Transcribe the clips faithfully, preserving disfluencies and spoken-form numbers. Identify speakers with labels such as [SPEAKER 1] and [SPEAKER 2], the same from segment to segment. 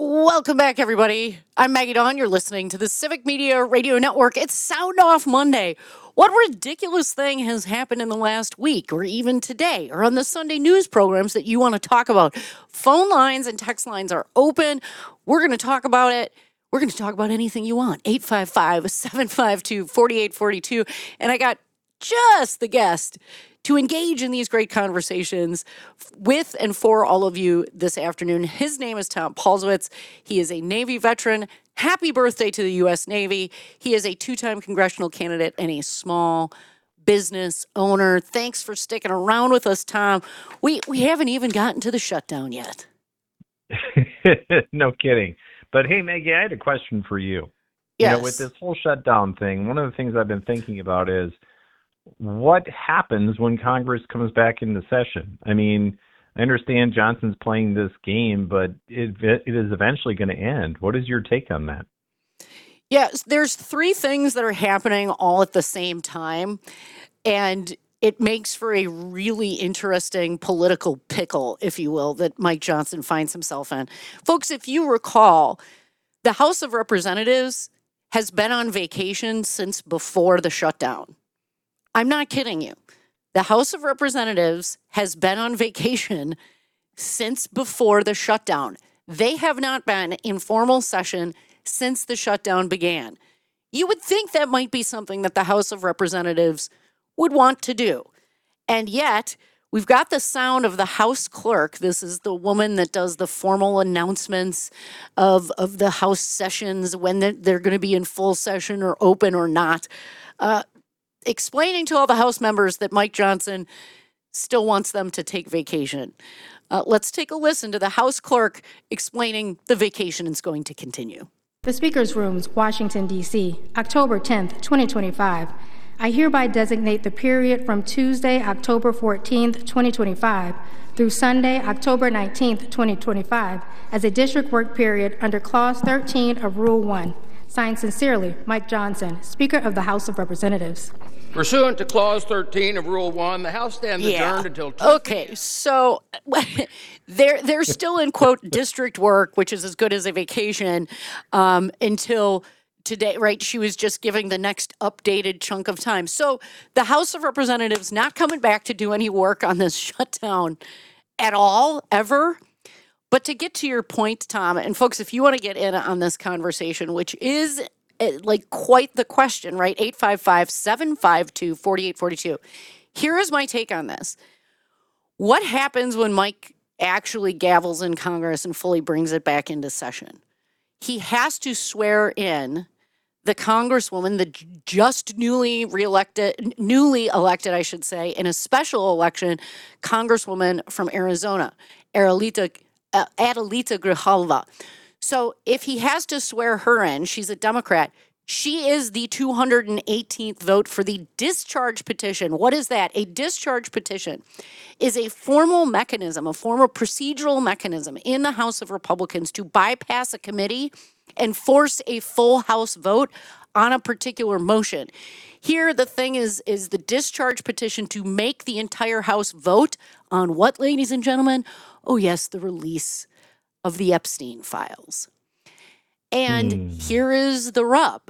[SPEAKER 1] Welcome back, everybody. I'm Maggie Dawn. You're listening to the Civic Media Radio Network. It's Sound Off Monday. What ridiculous thing has happened in the last week, or even today, or on the Sunday news programs that you want to talk about? Phone lines and text lines are open. We're going to talk about it. We're going to talk about anything you want. eight five five, seven five two, four eight four two. And I got just the guest to engage in these great conversations with and for all of you this afternoon. His name is Tom Paulsowitz. He is a Navy veteran. Happy birthday to the U S Navy. He is a two-time congressional candidate and a small business owner. Thanks for sticking around with us, Tom. We we haven't even gotten to the shutdown yet.
[SPEAKER 2] No kidding. But hey, Maggie, I had a question for you.
[SPEAKER 1] Yes.
[SPEAKER 2] You know, with this whole shutdown thing, one of the things I've been thinking about is what happens when Congress comes back into session? I mean, I understand Johnson's playing this game, but it, it is eventually going to end. What is your take on that?
[SPEAKER 1] Yes, there's three things that are happening all at the same time, and it makes for a really interesting political pickle, if you will, that Mike Johnson finds himself in. Folks, if you recall, the House of Representatives has been on vacation since before the shutdown. I'm not kidding you. The House of Representatives has been on vacation since before the shutdown. They have not been in formal session since the shutdown began. You would think that might be something that the House of Representatives would want to do. And yet, we've got the sound of the House clerk. This is the woman that does the formal announcements of, of the House sessions, when they're, they're going to be in full session or open or not. Uh, explaining to all the House members that Mike Johnson still wants them to take vacation. Uh, let's take a listen to the House clerk explaining the vacation is going to continue.
[SPEAKER 3] The Speaker's Rooms, Washington, D C, October tenth, twenty twenty-five. I hereby designate the period from Tuesday, October fourteenth, twenty twenty-five, through Sunday, October nineteenth, twenty twenty-five, as a district work period under Clause thirteen of Rule one. Signed sincerely, Mike Johnson, Speaker of the House of Representatives.
[SPEAKER 4] Pursuant to Clause thirteen of Rule one, the House stands
[SPEAKER 1] Yeah.
[SPEAKER 4] adjourned until Tuesday.
[SPEAKER 1] Okay, so they're they're still in, quote, district work, which is as good as a vacation, um, until today, right? She was just giving the next updated chunk of time. So the House of Representatives not coming back to do any work on this shutdown at all, ever. But to get to your point, Tom, and folks, if you want to get in on this conversation, which is uh, like quite the question, right? eight five five, seven five two, four eight four two. Here is my take on this. What happens when Mike actually gavels in Congress and fully brings it back into session? He has to swear in the Congresswoman, the j- just newly reelected, newly elected, I should say, in a special election, Congresswoman from Arizona, Adelita, uh, Adelita Grijalva. So if he has to swear her in, she's a Democrat. She is the two hundred eighteenth vote for the discharge petition. What is that? A discharge petition is a formal mechanism, a formal procedural mechanism in the House of Republicans to bypass a committee and force a full House vote on a particular motion. Here, the thing is, is the discharge petition to make the entire House vote on what, ladies and gentlemen? Oh, yes, the release of the Epstein files. And
[SPEAKER 2] Hmm.
[SPEAKER 1] here is the rub.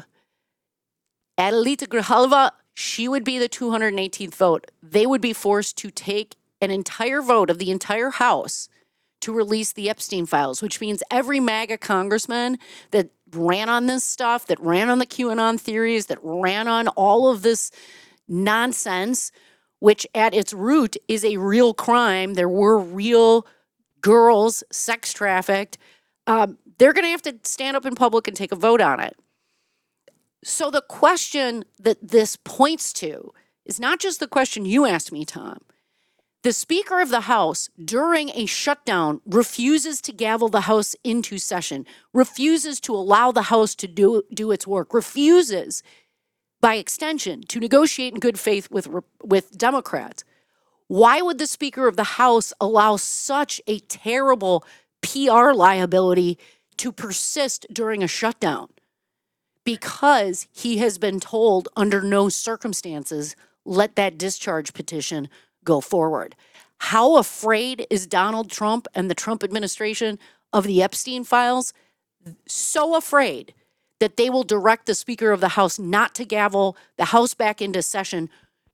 [SPEAKER 1] Adelita Grijalva, she would be the two hundred eighteenth vote. They would be forced to take an entire vote of the entire House to release the Epstein files, which means every MAGA congressman that ran on this stuff, that ran on the QAnon theories, that ran on all of this nonsense, which at its root is a real crime. There were real girls sex trafficked. Um, they're going to have to stand up in public and take a vote on it. So the question that this points to is not just the question you asked me, Tom. The Speaker of the House, during a shutdown, refuses to gavel the House into session, refuses to allow the House to do, do its work, refuses, by extension, to negotiate in good faith with, with Democrats. Why would the Speaker of the House allow such a terrible P R liability to persist during a shutdown? Because he has been told under no circumstances, let that discharge petition go forward. How afraid is Donald Trump and the Trump administration of the Epstein files? so afraid that they will direct the Speaker of the House not to gavel the House back into session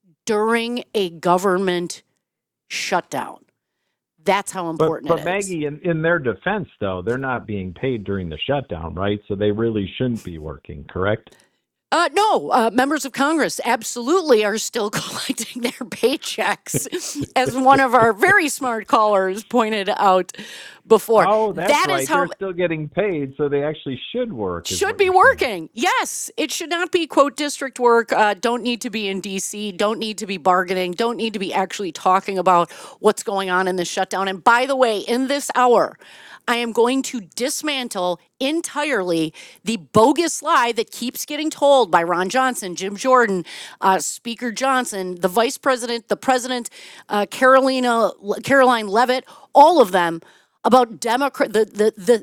[SPEAKER 1] during a government shutdown. That's how
[SPEAKER 2] But,
[SPEAKER 1] important
[SPEAKER 2] but
[SPEAKER 1] it is.
[SPEAKER 2] Maggie, in, in their defense, though, they're not being paid during the shutdown, right? So they really shouldn't be working, correct?
[SPEAKER 1] Uh, no, uh, members of Congress absolutely are still collecting their paychecks, as one of our very smart callers pointed out before.
[SPEAKER 2] Oh, that's
[SPEAKER 1] That
[SPEAKER 2] right.
[SPEAKER 1] is how
[SPEAKER 2] They're still getting paid, so they actually should work. is
[SPEAKER 1] should
[SPEAKER 2] what
[SPEAKER 1] be
[SPEAKER 2] you're saying.
[SPEAKER 1] working. Yes, it should not be, quote, district work. Uh, don't need to be in D C, don't need to be bargaining, don't need to be actually talking about what's going on in the shutdown. And by the way, in this hour, I am going to dismantle entirely the bogus lie that keeps getting told by Ron Johnson, Jim Jordan, uh, Speaker Johnson, the Vice President, the President, uh, Carolina, Caroline Leavitt, all of them about Democrat, the the the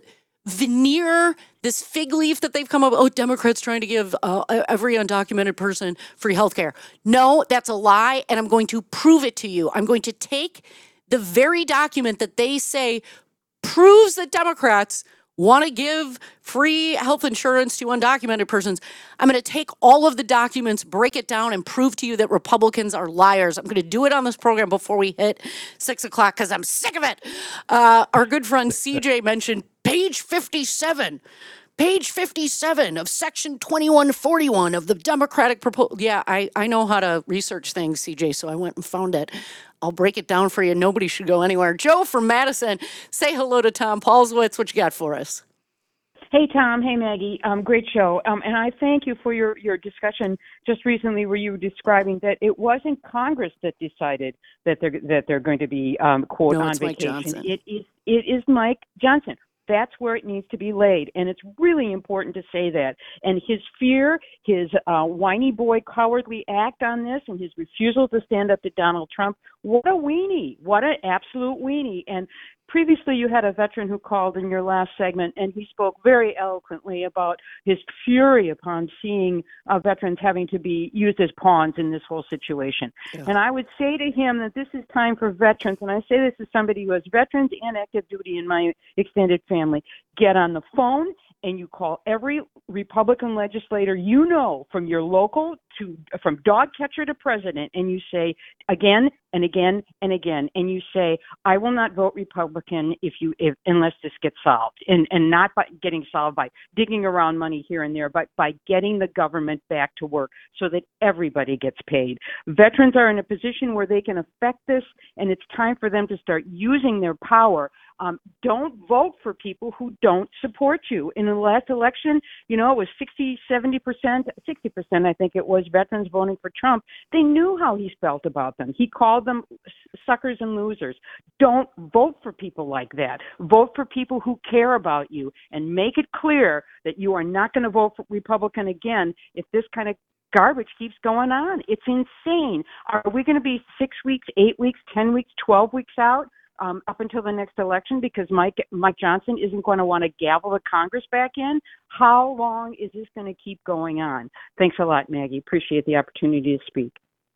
[SPEAKER 1] veneer, this fig leaf that they've come up. Oh, Democrats trying to give uh, every undocumented person free health care. No, that's a lie, and I'm going to prove it to you. I'm going to take the very document that they say proves that Democrats want to give free health insurance to undocumented persons. I'm going to take all of the documents, break it down, and prove to you that Republicans are liars. I'm going to do it on this program before we hit six o'clock because I'm sick of it. Uh, our good friend C J mentioned page fifty-seven. Page fifty-seven of section twenty-one forty-one of the Democratic proposal. Yeah, I, I know how to research things, C J, so I went and found it. I'll break it down for you. Nobody should go anywhere. Joe from Madison, say hello to Tom Paulswitz. What you got for us?
[SPEAKER 5] Hey, Tom. Hey, Maggie. Um, great show. Um, and I thank you for your, your discussion just recently where you were describing that it wasn't Congress that decided that they're, that they're going to be, um, quote,
[SPEAKER 1] No,
[SPEAKER 5] on
[SPEAKER 1] it's Mike
[SPEAKER 5] vacation.
[SPEAKER 1] Johnson.
[SPEAKER 5] It is, it is Mike Johnson. That's where it needs to be laid. And it's really important to say that. And his fear, his uh, whiny boy cowardly act on this, and his refusal to stand up to Donald Trump, what a weenie. What an absolute weenie. And previously you had a veteran who called in your last segment, and he spoke very eloquently about his fury upon seeing uh, veterans having to be used as pawns in this whole situation. Yeah. And I would say to him that this is time for veterans, and I say this as somebody who has veterans and active duty in my extended family, get on the phone and you call every Republican legislator you know, from your local to from dog catcher to president, and you say again and again and again, and you say, I will not vote Republican if you if unless this gets solved, and and not by getting solved by digging around money here and there, but by getting the government back to work so that everybody gets paid. Veterans are in a position where they can affect this, and it's time for them to start using their power. Um, don't vote for people who don't support you. In the last election, you know, it was sixty, seventy percent, sixty percent, I think it was, veterans voting for Trump. They knew how he felt about them. He called them suckers and losers. Don't vote for people like that. Vote for people who care about you, and make it clear that you are not going to vote for Republican again if this kind of garbage keeps going on. It's insane. Are we going to be six weeks, eight weeks, ten weeks, twelve weeks out? Um, up until the next election because Mike Mike Johnson isn't going to want to gavel the Congress back in? How long is this going to keep going on? Thanks a lot, Maggie. Appreciate the opportunity to speak.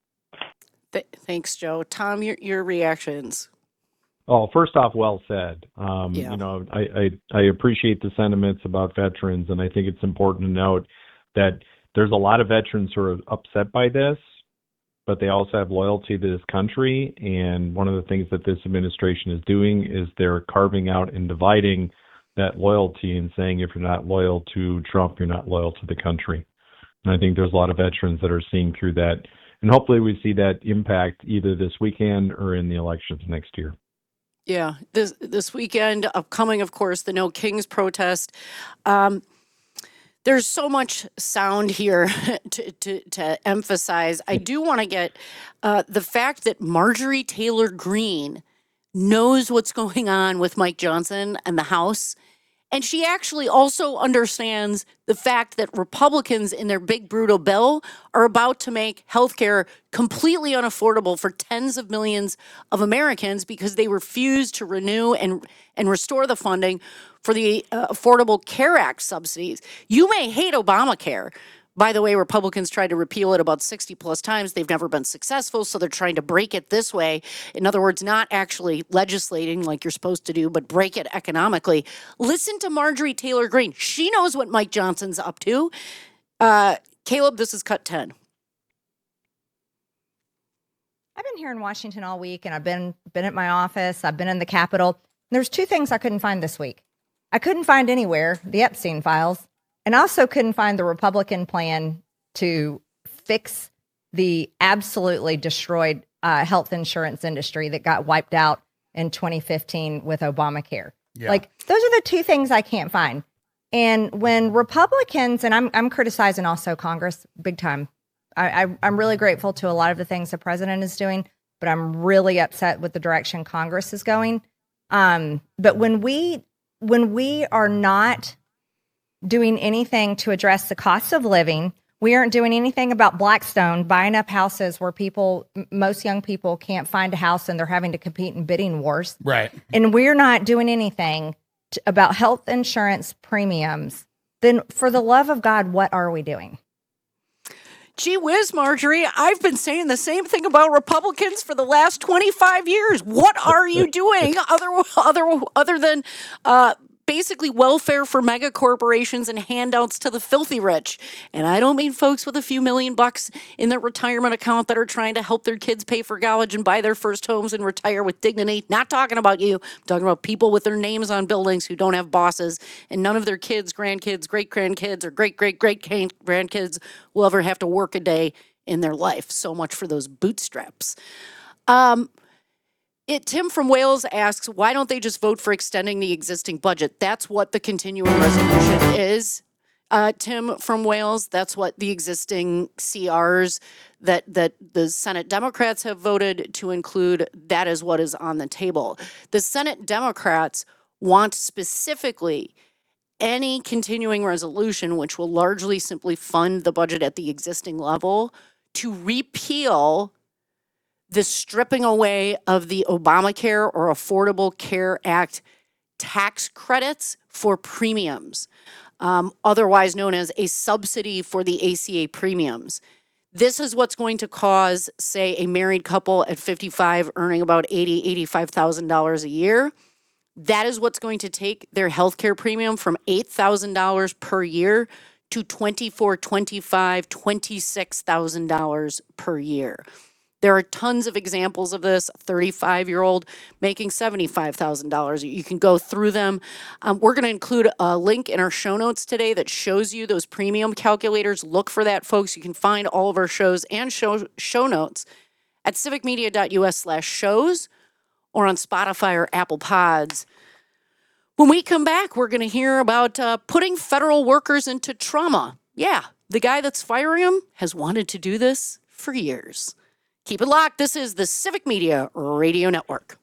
[SPEAKER 1] Th- thanks, Joe. Tom, your your reactions.
[SPEAKER 2] Oh, first off, well said. Um,
[SPEAKER 1] Yeah.
[SPEAKER 2] You know, I, I, I appreciate the sentiments about veterans, and I think it's important to note that there's a lot of veterans who are upset by this, but they also have loyalty to this country. And one of the things that this administration is doing is they're carving out and dividing that loyalty and saying if you're not loyal to Trump, you're not loyal to the country. And I think there's a lot of veterans that are seeing through that. And hopefully we see that impact either this weekend or in the elections next year.
[SPEAKER 1] Yeah, this this weekend, upcoming, of course, the No Kings protest. Um, There's so much sound here to, to, to emphasize. I do want to get uh, the fact that Marjorie Taylor Greene knows what's going on with Mike Johnson and the House. And she actually also understands the fact that Republicans in their big brutal bill are about to make healthcare completely unaffordable for tens of millions of Americans because they refuse to renew and, and restore the funding for the uh, Affordable Care Act subsidies. You may hate Obamacare, By the way, Republicans tried to repeal it about sixty plus times. They've never been successful, so they're trying to break it this way. In other words, not actually legislating like you're supposed to do, but break it economically. Listen to Marjorie Taylor Greene. She knows what Mike Johnson's up to. Uh, Caleb, this is cut ten.
[SPEAKER 6] I've been here in Washington all week, and I've been been at my office. I've been in the Capitol. There's two things I couldn't find this week. I couldn't find anywhere the Epstein files, and I also couldn't find the Republican plan to fix the absolutely destroyed uh, health insurance industry that got wiped out in twenty fifteen with Obamacare.
[SPEAKER 7] Yeah.
[SPEAKER 6] Like, those are the two things I can't find. And when Republicans, and I'm I'm criticizing also Congress big time. I, I, I'm really grateful to a lot of the things the president is doing, but I'm really upset with the direction Congress is going. Um, but when we when we are not doing anything to address the cost of living, we aren't doing anything about Blackstone buying up houses where people, m- most young people can't find a house and they're having to compete in bidding wars.
[SPEAKER 7] Right.
[SPEAKER 6] And we're not doing anything to, about health insurance premiums. Then for the love of God, what are we doing?
[SPEAKER 1] Gee whiz, Marjorie, I've been saying the same thing about Republicans for the last twenty-five years. What are you doing other other other than uh, basically welfare for mega corporations and handouts to the filthy rich? And I don't mean folks with a few million bucks in their retirement account that are trying to help their kids pay for college and buy their first homes and retire with dignity. Not talking about you. I'm talking about people with their names on buildings who don't have bosses, and none of their kids, grandkids, great-grandkids, or great-great-great-grandkids will ever have to work a day in their life. So much for those bootstraps. Um, It, Tim from Wales asks, why don't they just vote for extending the existing budget? That's what the continuing resolution is. Uh, Tim from Wales, that's what the existing C Rs that, that the Senate Democrats have voted to include, that is what is on the table. The Senate Democrats want specifically any continuing resolution, which will largely simply fund the budget at the existing level, to repeal the stripping away of the Obamacare or Affordable Care Act tax credits for premiums, um, otherwise known as a subsidy for the A C A premiums. This is what's going to cause, say, a married couple at fifty-five earning about eighty thousand dollars, eighty-five thousand dollars a year. That is what's going to take their healthcare premium from eight thousand dollars per year to twenty-four thousand dollars, twenty-five thousand dollars, twenty-six thousand dollars per year. There are tons of examples of this. A thirty-five-year-old making seventy-five thousand dollars. You can go through them. Um, we're going to include a link in our show notes today that shows you those premium calculators. Look for that, folks. You can find all of our shows and show, show notes at civicmedia.us slash shows or on Spotify or Apple Pods. When we come back, we're going to hear about uh, putting federal workers into trauma. Yeah, the guy that's firing them has wanted to do this for years. Keep it locked. This is the Civic Media Radio Network.